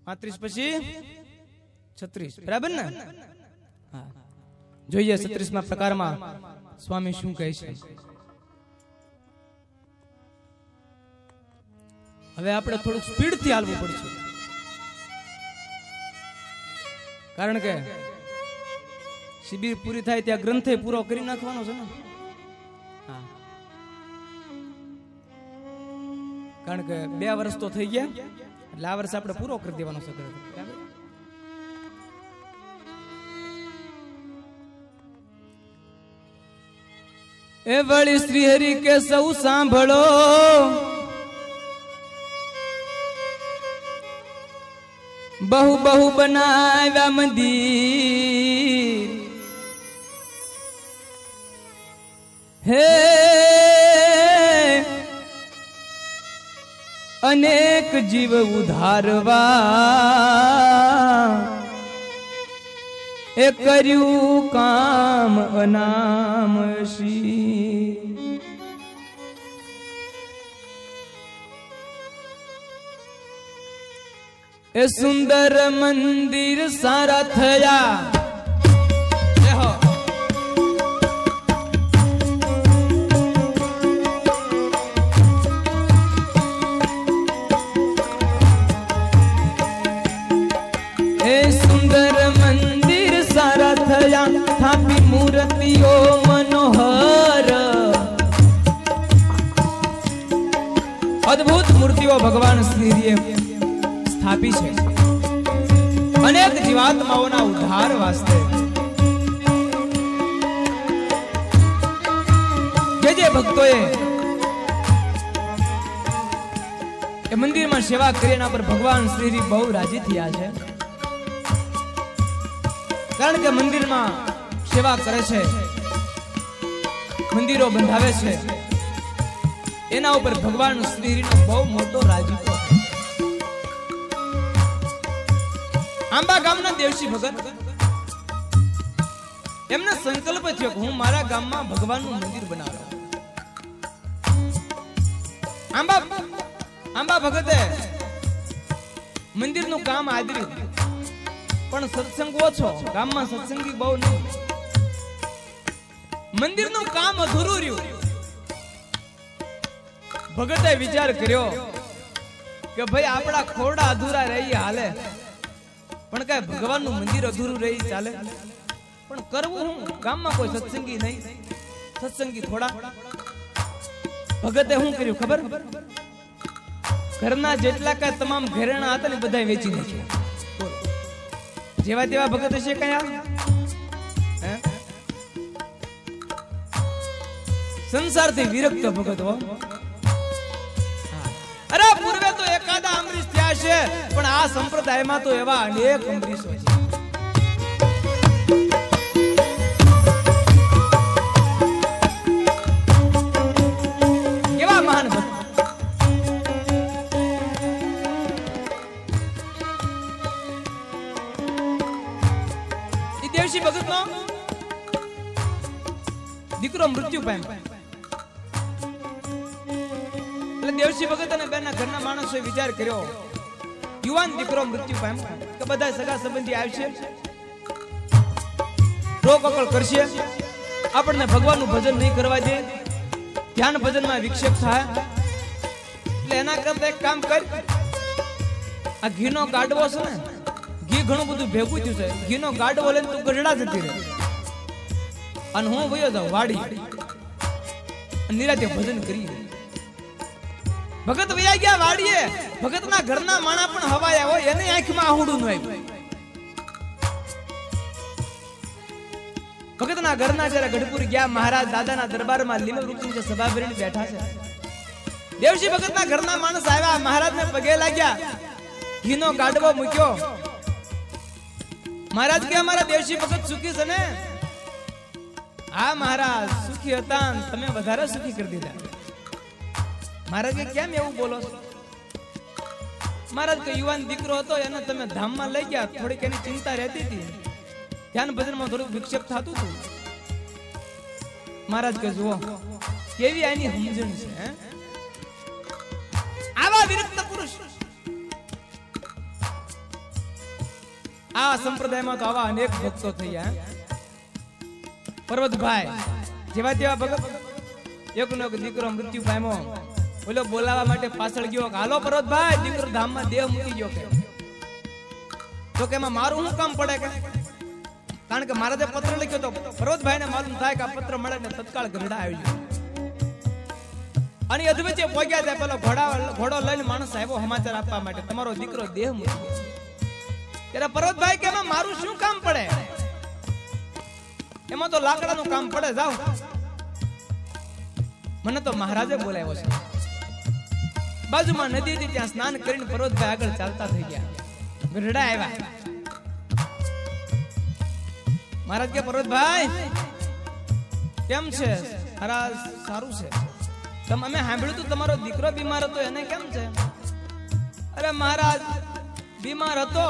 35 પછી 36 બરાબર ને? હા, જોઈએ 36માં પ્રકારમાં સ્વામી શું કહે છે. હવે આપણે થોડુંક સ્પીડ થી હાલવું પડશે, કારણ કે શિબિર પૂરી થાય ત્યાં ગ્રંથે પૂરો કરી નાખવાનો છે ને. હા, કારણ કે 2 વર્ષ તો થઈ ગયા એટલે આ વર્ષ આપણે પૂરો કરી દેવાનો છે. એ વળી શ્રી હરિ કે સૌ સાંભળો, બહુ બહુ બનાવ્યા મંદિર, હે અનેક જીવ ઉધારવા, એ કર્યું કામ અનામશી. એ સુંદર મંદિર સારા થયા, એ સુંદર મંદિર સારા થયા, થાપી મૂર્તિઓ મનોહર, અદ્ભુત મૂર્તિઓ ભગવાન શ્રીએ સ્થાપી છે અનેક જીવાત્માઓના ઉદ્ધાર વાસ્તે. જે ભક્તોએ એ મંદિરમાં સેવા કરી એના પર ભગવાન શ્રી બહુ રાજી થયા છે, કારણ કે મંદિરમાં સેવા કરે છે, મંદિરો બંધાવે છે, એના ઉપર ભગવાન શ્રીનો બહુ મોટો રાજીપો. આંબા ગામના દેવશી ભગત એમને સંકલ્પ થયો કે હું મારા ગામમાં ભગવાનનું મંદિર બનાવું. આંબા ભગતે મંદિરનું કામ આદર્યું, પણ સત્સંગ ઓછો, ગામમાં સત્સંગી બહુ નહીં, મંદિરનું કામ અધૂરું રહ્યું. ભગતે વિચાર કર્યો કે ભાઈ આપણા ખોરડા અધૂરા રહી હાલે, પણ કઈ ભગવાનનું મંદિર અધૂરું રહી ચાલે, પણ કરવું હું? ગામમાં કોઈ સત્સંગી નહીં, સત્સંગી થોડા. ભગતે શું કર્યું ખબર? ઘરના જેટલા કઈ તમામ ઘરેણા હતા ને બધા વેચી નાખ્યા. જેવા તેવા ભગત હશે કયા? સંસારથી વિરક્ત ભગત હો. અરે પૂર્વે તો એકાદા અમરીશ થયા છે, પણ આ સંપ્રદાયમાં તો એવા અનેક અમરીશો છે. કેવા મહાન ભક્ત! એ દેવશી ભગતનો દીકરો મૃત્યુ પામ્યો. દેવશી ભગત અને બેના ઘરના માણસોએ વિચાર કર્યો, યુવાન દીકરો મૃત્યુ પામ્યો કે બધા સગા સંબંધી આવશે, રોકકળ કરશે, આપણને ભગવાનનું ભજન નહીં કરવા દે, ધ્યાન ભજનમાં વિક્ષેપ થાય, એટલે એના કરતા એક કામ કર, આ ઘીનો ગાડવો છે ને, ઘી ઘણું બધું ભેગું થયું છે, ઘીનો ગાડવો લઈને તું ગઢડા જતી રહે અને હું વયો જાઉં વાડી, નિરાતે ભજન કરી. ભગત વયા ગયા વાડીએ. ભગતના ઘરના માણા પણ હવાયા હોય, એની આંખમાં આહુડું ન આવ્યું. ભગતના ઘરના જયારે ગઢપુર ગયા, મહારાજ દાદાના દરબારમાં લીલો વૃક્ષની સભા ભરીને બેઠા છે. દેવશી ભગતના ઘરના માણસ આવ્યા, મહારાજને પગે લાગ્યા, ઘીનો ગાડવો મૂક્યો. મહારાજ કે અમારા દેવશી ભગત સુખી છે ને? હા મહારાજ, સુખી હતા, તમે વધારે સુખી કરી દીધા. મહારાજ કે કેમ એવું બોલો? મહારાજ કે યુવાન દીકરો હતો, એને તમે ધામમાં લઈ ગયા, થોડીક એની ચિંતા રહેતી હતી, ધ્યાન ભજનમાં થોડું વિક્ષેપ થતું હતું. મહારાજ કે જુઓ કેવી આની સમજણ છે. આવા વિરક્ત પુરુષ આ સંપ્રદાયમાં તો આવા અનેક ભક્તો થયા. પર્વતભાઈ જેવા તેવા ભગત, એકનો એક દીકરો મૃત્યુ પામ્યો. બોલો બોલાવા માટે પાછળ ગયો, હાલો પર્વતભાઈ, દીકરો ધામમાં દેહ મૂકી ગયો. તો કે એમાં મારું શું કામ પડે કે? કારણ કે મારા જે પત્ર લખ્યો તો પર્વતભાઈને માલુમ થાય કે આ પત્ર મળે ને તત્કાળ ગરડા આવી ગયો. અને અધવચ્ચે પહોંચ્યા ત્યાં પેલો ઘોડો લઈને માણસ આવ્યો સમાચાર આપવા માટે, તમારો દીકરો દેહ મૂકી ગયો. ત્યારે પર્વતભાઈ કે એમાં મારું શું કામ પડે? એમાં તો લાકડાનું કામ પડે, જાઓ. મને તો મહારાજે બોલાવ્યો છે. બાજુમાં નદી હતી, ત્યાં સ્નાન કરીને પર્વતભાઈ આગળ ચાલતા થઈ ગયા. ગરડા આવ્યા. મહારાજ કે પર્વતભાઈ કેમ છે? સારું છે. અમે સાંભળ્યું તું તમારો દીકરો બીમાર હતો, એને કેમ છે? અરે મહારાજ બીમાર હતો,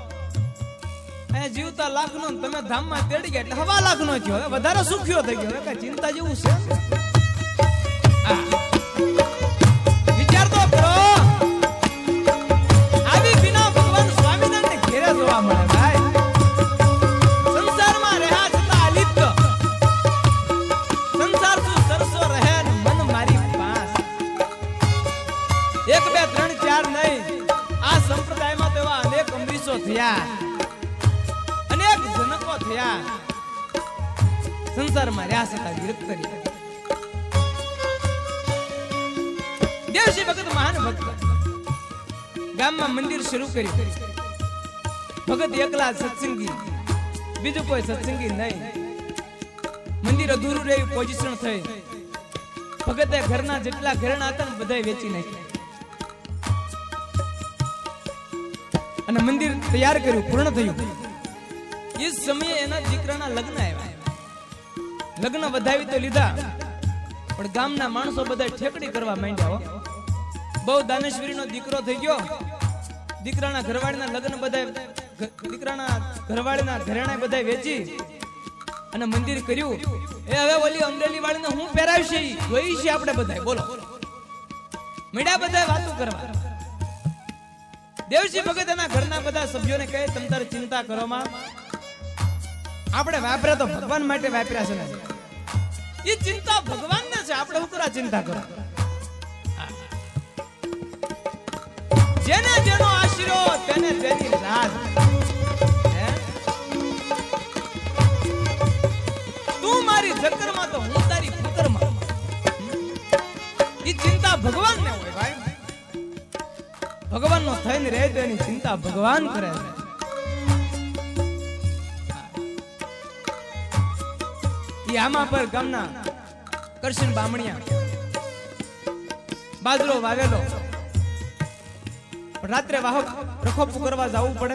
જીવતા લાખનો, તમે ધામમાં તેડી ગયા એટલે 1.5 લાખનો થયો. હવે વધારે સુખ્યો થઈ ગયો. કઈ ચિંતા જેવું છે? વિચાર તો કરો. આવી વિના ભગવાન સ્વામિનારાયણ ઘેરે જોવા મળે ભાઈ. સંસારમાં રહ્યા છતાં અલિપ્ત, સંસાર શું સરસો રહે, મન મારી પાસ. 1 2 3 4 નહીં, આ સંપ્રદાયમાં તો એવા અનેક અમરીશો થયા, અનેક જનકો થયા. સંસારમાં રહ્યા છતાં વિરક્ત રહ્યા. દેવજી ભગત મહાન ભક્ત, ગામમાં મંદિર શરૂ કર્યું. ભગત એકલા સત્સંગી, બીજું કોઈ સત્સંગી નહીં. મંદિર અધૂરું રહ્યું, પોઝિશન થઈ. ભગતે ઘરના જેટલા ઘરેણા હતા ને બધા વેચી નાખ્યા અને મંદિર તૈયાર કર્યું, પૂર્ણ થયું. એ સમયે એના દીકરાના લગ્ન આવ્યા. લગ્ન વધાવી તો લીધા, પણ ગામના માણસો બધા ઠેકડી કરવા માંડ્યા. બહુ દાનેશ્વરીનો દીકરો થઈ ગયો. દીકરાના ઘરવાળીના લગ્ન બધા, દીકરાના ઘરવાળીના ઘરેણા બધા વેચી અને મંદિર કર્યું. એ હવે ઓલી અમરેલી વાળીને હું પહેરાવશે જોઈ છે આપણે બધા. બોલો, મીડા બધા વાતો કરવા. દેવજી ભગત એના ઘરના બધા સભ્યોને કહે, તમ તારે ચિંતા કરો માં, આપણે વાપર્યા તો ભગવાન માટે વાપર્યા છે ને, એ ચિંતા ભગવાનને છે, આપણે શું કરવા ચિંતા કરો? જેને જેનો આશીર્વાદ તેને તેની રાજ. તું મારી જકરમાં તો હું તારી ફકરમાં. એ ચિંતા ભગવાનને હોય ભાઈ. ભગવાનનો થઈને રહે તો એની ચિંતા ભગવાન કરે છે. આમાં પર ગામના કરશન બામણિયા બાજરો વાવેલો, રાત્રે વાહક રખોપું કરવા જવું પડે.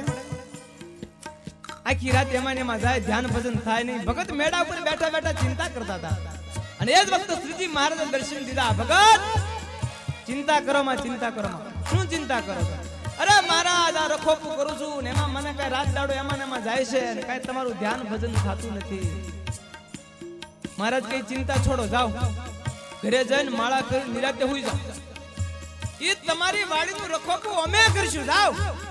આખી રાત એમાં જાય, ધ્યાન ભજન થાય નહીં. ભગત મેળા ઉપર બેઠા બેઠા ચિંતા કરતા હતા. અને એ જ વખતે શ્રીજી મહારાજે દર્શન દીધા. ભગત ચિંતા કરો માં, ચિંતા કરો માં. શું ચિંતા કરો છો? અરે મહારાજ આ રખોપું કરું છું ને એમાં મને કઈ રાત દાડો એમાં જાય છે અને કઈ તમારું ધ્યાન ભજન થતું નથી. મહારાજ કઈ ચિંતા છોડો, જાઓ ઘરે જઈને માળા કરી નિરાતે હોઈ જાઓ. એ તમારી વાડીનું રખોપું અમે કરશું, જાઓ.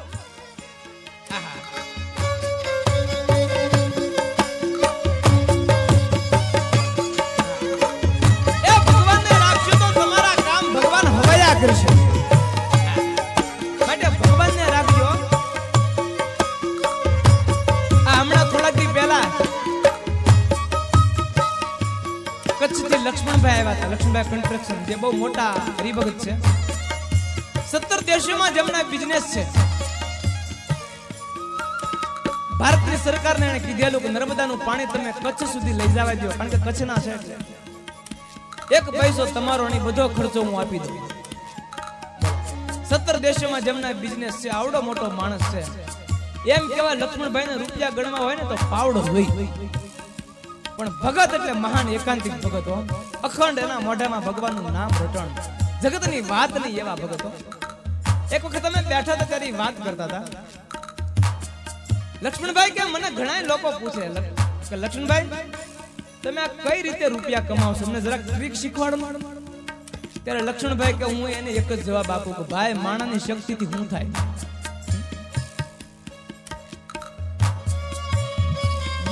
એ ભગવાનને રાખશો તો તમારા કામ ભગવાન હવૈયા કરશે. માટે ભગવાનને રાખજો. આ હમણાં થોડાક દી પહેલા કચ્છથી લક્ષ્મણભાઈ આવ્યા હતા. લક્ષ્મણભાઈ કન્સ્ટ્રક્શન, જે બહુ મોટા હરિભગત છે. 17 દેશોમાં જેમના બિઝનેસ છે. ભારતની સરકારને એને કીધેલું કે નર્મદાનું પાણી તમે કચ્છ સુધી લઈ જવા દો, કારણ કે કચ્છના છે એટલે 1 પૈસો તમારો નહીં, બધો ખર્ચો હું આપી દઉં. 17 દેશોમાં જેમના બિઝનેસ છે. આવડો મોટો માણસ છે. એમ કેવા લક્ષ્મણભાઈને રૂપિયા ગણવા હોય ને તો પાવડો હોય. પણ ભગત એટલે મહાન એકાંતિક ભગત હો. અખંડ એના મોઢામાં ભગવાનનું નામ રટણ. જગતની વાત નહીં એવા ભગતો. એક વખત અમે બેઠા હતા ત્યારે વાત કરતા હતા. લક્ષ્મણભાઈ કે મને ઘણા લોકો પૂછે કે લક્ષ્મણભાઈ તમે આ કઈ રીતે રૂપિયા કમાવશો, મને જરાક ટ્રીક શીખવાડો. ત્યારે લક્ષ્મણભાઈ કે હું એને એક જ જવાબ આપું કે ભાઈ માણસની શક્તિથી શું થાય.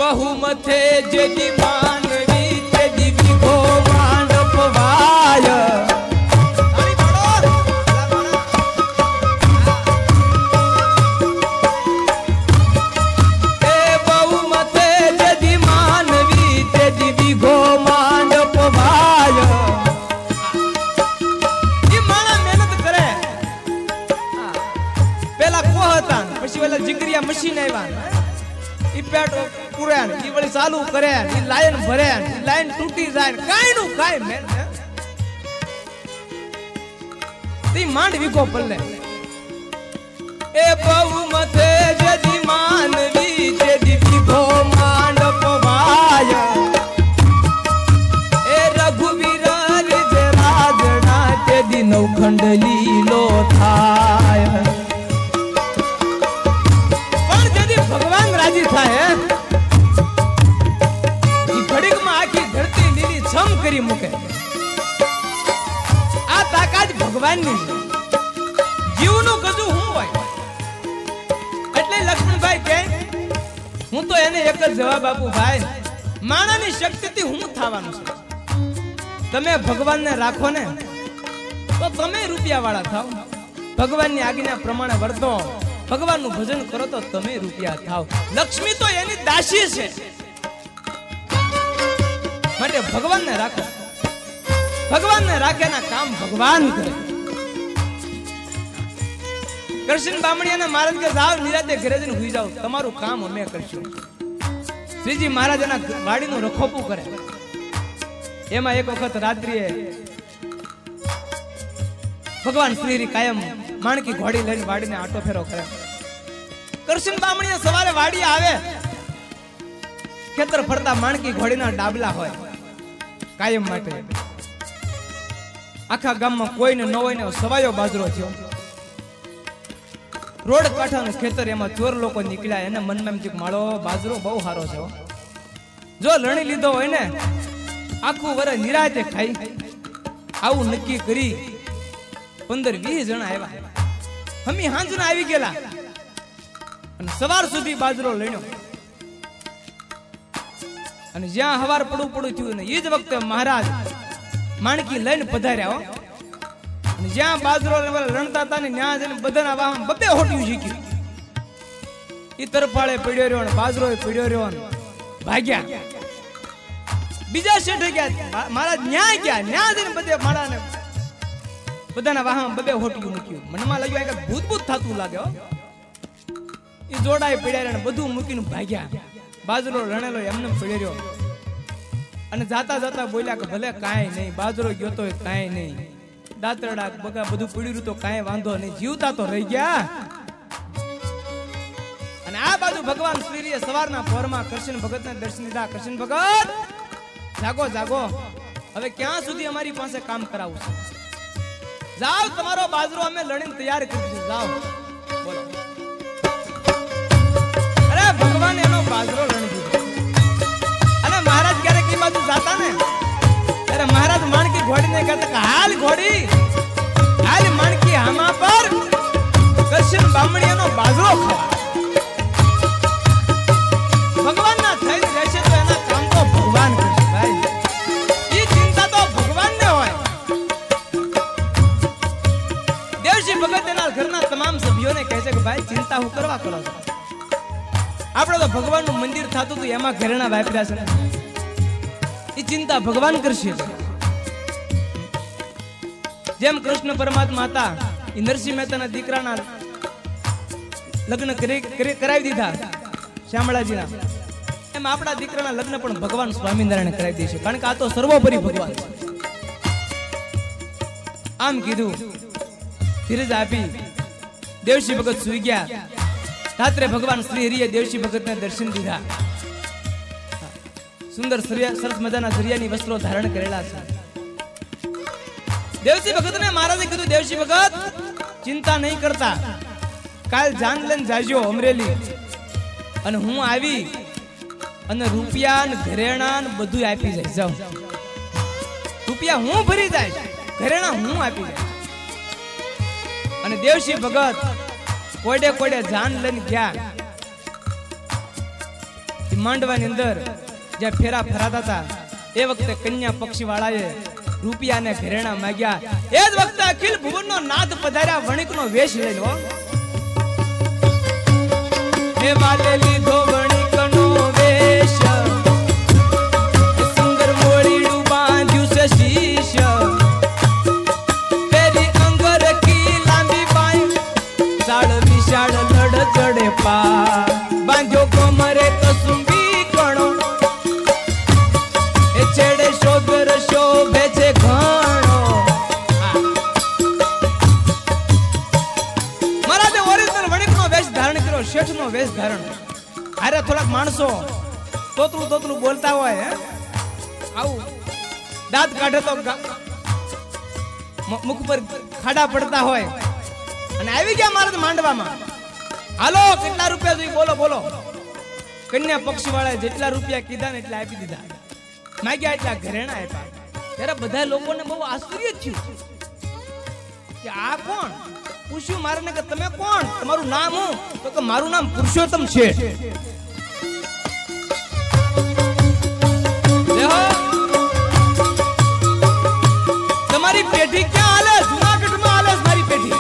बहुमथे जेदी मानवी तेदी विघो मांडप वाय बहुमथे जेदी मानवी तेदी विघो मांडप वाय ये माणा मेहनत करे पेला को हता પછી ઓલા જીગરિયા મશીન આવ્યા ઈ પેટ પૂરે ઈ વળી ચાલુ કરે ઈ લાઈન ભરે ઈ લાઈન તૂટી જાય કાઈ નું કાઈ મેં તી માંડ વિકો પલ્લે એ બહુમતે જેદી માનવી જેદી વિકો માંડ પવાય એ રઘુવીર જે રાજના તેદી નવખંડ લીલો થાય भगवान राजी थाय ई घड़ीक में आखी धरती लीली छम करी मुके आ ताकात भगवान ની જીવ નું ગજુ હું હોય એટલે લક્ષ્મણભાઈ કે હું તો એને એક જ જવાબ આપું ભાઈ માણાની શક્તિથી હું થવાનું છે તમે ભગવાનને રાખો ને તો તમે રૂપિયા વાળા થાઓ ભગવાનની આજ્ઞા પ્રમાણે વર્તો ભગવાનનું ભજન કરો તો તમે રૂપિયા થાવ લક્ષ્મી તો એની દાસી છે માટે ભગવાનને રાખો ભગવાનને રાખેના કામ ભગવાન કરે કૃષ્ણ બામણીયાના મહારાજ કે જાવ નિરાતે ઘરે જઈને હુઈ જાવ તમારું કામ અમે કરશું શ્રીજી મહારાજ એના વાડીનું રખોપું કરે એમાં એક વખત રાત્રિએ ભગવાન શ્રી કાયમ માણકી ઘોડી લઈને વાડીને આટો ફેરો કરે કૃષ્ણ બામણીયા સવારે વાડી આવે ખેતર ફરતા માણકી ઘોડીના ડાબલા હોય કાયમ માટે આખા ગામમાં કોઈને ન હોય ને સવાયો બાજરો થયો રોડ કાંઠાનું ખેતર એમાં ચોર લોકો નીકળ્યા એને મનમાં એમ થયું માળો બાજરો બહુ સારો છે જો લણી લીધો હોય ને આખું વર્ષ નિરાતે ખાઈ આવું નક્કી કરી 15-20 જણા આવ્યા હમી હાંજના આવી ગયેલા અને સવાર સુધી બાજરો લણ્યો અને જ્યાં હવાર પડું થયું ને એ જ વખતે મહારાજ માણકી લઈને પધાર્યા અને જ્યાં બાજરો લણતા હતા ને ત્યાં જઈને બધાના વાહમાં બબે હોટ્યું શીખ્યું એ તરફાળે પડ્યો રહ્યો ને બાજરો પડ્યો રહ્યો ને ભાગ્યા બીજા શેઠે ગયા મહારાજ ન્યાય ગયા ન્યા જઈને બધે માળાને બધાના વાહમાં બબે હોટ્યું મૂક્યું મનમાં લાગ્યું કે ભૂત ભૂત થતું લાગે એ જોડાય પડ્યા ને બધું મૂકીને ભાગ્યા બાજરો રણેલો એમને પડ્યો અને જાતા જાતા બોલ્યા કે ભલે કાંઈ નહીં બાજરો ગયો તો કાંઈ નહીં દાંતરડા બગા બધું પડ્યું તો કાંઈ વાંધો નહીં જીવતા તો રહી ગયા અને આ બાજુ ભગવાન શ્રીએ સવારના પહોરમાં કૃષ્ણ ભગતને દર્શન દીધા કૃષ્ણ ભગત જાગો જાગો હવે ક્યાં સુધી અમારી પાસે કામ કરાવું છે જાઓ તમારો બાજરો અમે લણીને તૈયાર કરી દીધું જાઓ બોલો અરે ભગવાન એનો બાજરો લણી દીધો અને મહારાજ ક્યારેક એ બાજુ જાતા ને ત્યારે મહારાજ માણકી ઘોડીને કહેતા કે હાલ ઘોડી હાલ માણકી હામા પર કૃષ્ણ બામણીયાનો બાજરો ખાવા ભગવાનના થઈને રહેશે તો એના કામ તો ભગવાન કરશે ભાઈ એ ચિંતા તો ભગવાનને હોય દેવજી ભગત એના ઘરના તમામ સભ્યોને કહે છે કે ભાઈ ચિંતા હું કરવા કરો છો આપણે તો ભગવાનનું મંદિર થતું હતું એમાં ઘરેણા વાપર્યા છે એ ચિંતા ભગવાન કરશે જેમ કૃષ્ણ પરમાત્મા હતા એ નરસિંહ મહેતાના દીકરાના લગ્ન કરાવી દીધા શ્યામળાજીના એમ આપણા દીકરાના લગ્ન પણ ભગવાન સ્વામિનારાયણ કરાવી દેશે કારણ કે આ તો સર્વોપરી ભગવાન છે આમ કીધું ધીરજ આપી દેવશી ભગત સુઈ ગયા રાત્રે ભગવાન શ્રી હરિએ દેવશી ભગતને દર્શન દીધા સુંદર સરસ મજાના સરિયાની વસ્ત્રો ધારણ કરેલા છે દેવશી ભગતને મહારાજે કીધું દેવશી ભગત ચિંતા નહીં કરતા કાલ જાન લઈને જાજો અમરેલી અને હું આવી અને રૂપિયા ને ઘરેણા ને બધું આપી જાય જાવ રૂપિયા હું ભરી જાય ઘરેણા હું આપી જાય અને દેવશી ભગત કોડે કોડે જાન લઈને ગયા માંડવાની અંદર જ્યાં ફેરા ફરાતા હતા એ વખતે કન્યા પક્ષી વાળાએ રૂપિયા ને ઘરેણા માંગ્યા એ જ વખતે અખિલ ભુવનનો નાથ પધાર્યા વણિકનો વેશ લઈને હો હે વાલે લીધો વણિકનો વેશ સુંદર મોળીડું બાંધ્યું છે શીશ પેરી અંગર કી લાંબી બાઈ સાળ વિશાળ લડ ચડે પા બાંધ્યો કમરે કસુંબી કણો એ છેડે શોભર શોભે છે ઘણો મહારાજે ઓરિજિનલ વણિકનો વેશ ધારણ કર્યો શેઠનો વેશ ધારણ અરે થોડાક માણસો તોતરું તોતરું બોલતા હોય હે આવું દાંત કાઢે તો મુખ પર ખાડા પડતા હોય અને આવી ગયા મહારાજ માંડવામાં હાલો કેટલા રૂપિયા જોઈએ બોલો બોલો કન્યા પક્ષી વાળાએ જેટલા રૂપિયા કીધા ને એટલા આપી દીધા માગ્યા એટલા ઘરેણા આપ્યા ત્યારે બધા લોકોને બહુ આશ્ચર્ય થયું કે આ કોણ પૂછ્યું મારે કે તમે કોણ તમારું નામ હું તો કે મારું નામ પુરુષોત્તમ છે તમારી પેઢી ક્યાં હાલે જુનાગઢમાં હાલે મારી પેઢી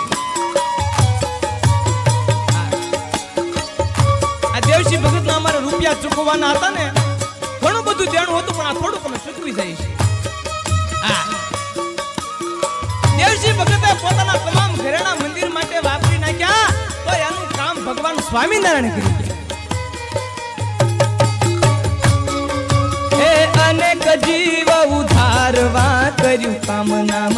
દેવશી ભગત ના અમારે રૂપિયા ચૂકવવાના હતા ને ઘણું બધું દેણું હતું પણ આ થોડુંક અમે ચૂકવી જઈએ છીએ દેવશી ભગતે પોતાના તમામ ઘરેણા મંદિર માટે વાપરી નાખ્યા તો એનું કામ ભગવાન સ્વામિનારાયણ કર્યું હે અનેક જીવ ઉધારવા કર્યું કામ નામ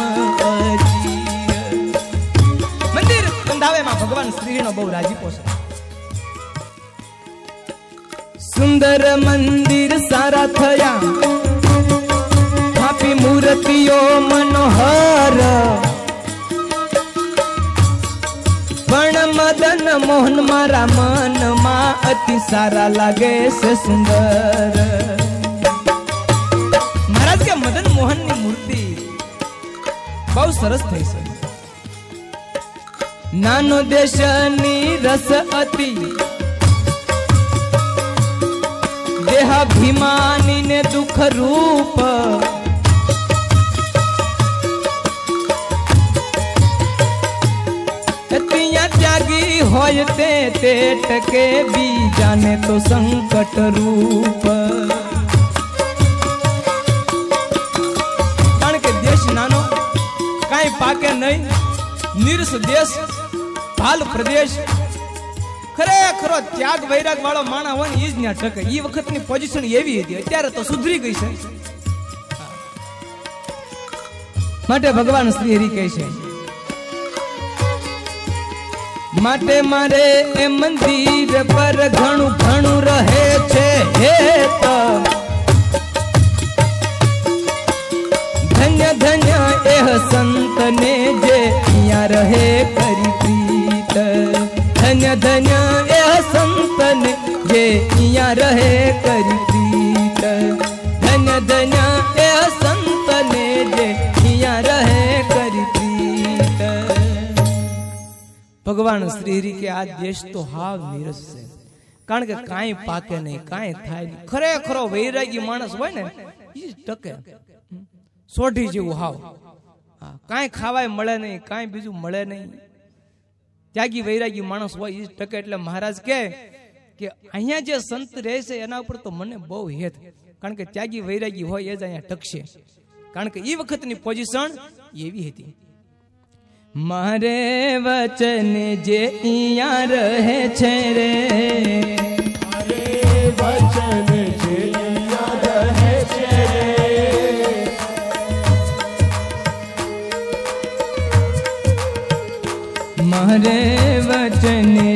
મંદિર બંધાવેમાં ભગવાન શ્રીનો બહુ રાજીપો છે સુંદર મંદિર સારા થયા આપી મૂર્તિઓ મનોહર પણ મદન મોહન મારા મનમાં અતિ સારા લાગે છે સુંદર મહારાજ કે મદન મોહન ની મૂર્તિ બહુ સરસ થઈ છે નાનો દેશની રસ અતિ દેહાભિમાની ને દુઃખ રૂપ ત્યાગી હોય તે ટકે બીજાને તો સંકટ રૂપ કારણ કે દેશ નાનો કાંઈ પાકે નહીં નિરસ દેશ ભાલ પ્રદેશ ખરેખરો ત્યાગ વૈરાગ વાળો માણા હોય ને ઈ જ ન્યા ટકે ઈ વખતની પોઝિશન એવી હતી અત્યારે તો સુધરી ગઈ છે માટે ભગવાન શ્રી હરિ કહે છે માટે મારે એ મંદિર પર ઘણું ઘણું રહે છે હેત ધન્ય ધન્ય એહ સંતને જે અહીંયા રહે કરી પ્રીત ધન્ય ધન્ય એહ સંતને જે અહીંયા રહે કરી પ્રીત ધન્ય ધન્ય એહ સંતને જે અહીંયા રહે કરી પ્રીત ભગવાન શ્રી હરિ કે આ દેશ તો હાવ નીરસ છે કારણ કે કાંઈ પાકે નહીં કાંઈ થાય નહીં ખરેખરો વૈરાગી માણસ હોય ને ઈ ટકે સોઢી જેવું હાવ કાંઈ ખાવાય મળે નહીં કાંઈ બીજું મળે નહીં ત્યાગી વૈરાગી માણસ હોય ઈ ટકે એટલે મહારાજ કે અહીંયા જે સંત રહે છે એના ઉપર તો મને બહુ હેત કારણ કે ત્યાગી વૈરાગી હોય એ જ અહીંયા ટકશે કારણ કે ઈ વખતની પોઝિશન એવી હતી મારે વચન જે અહીંયા રહે છે રે મારે વચન જે અહીંયા રહે છે રે મારે વચન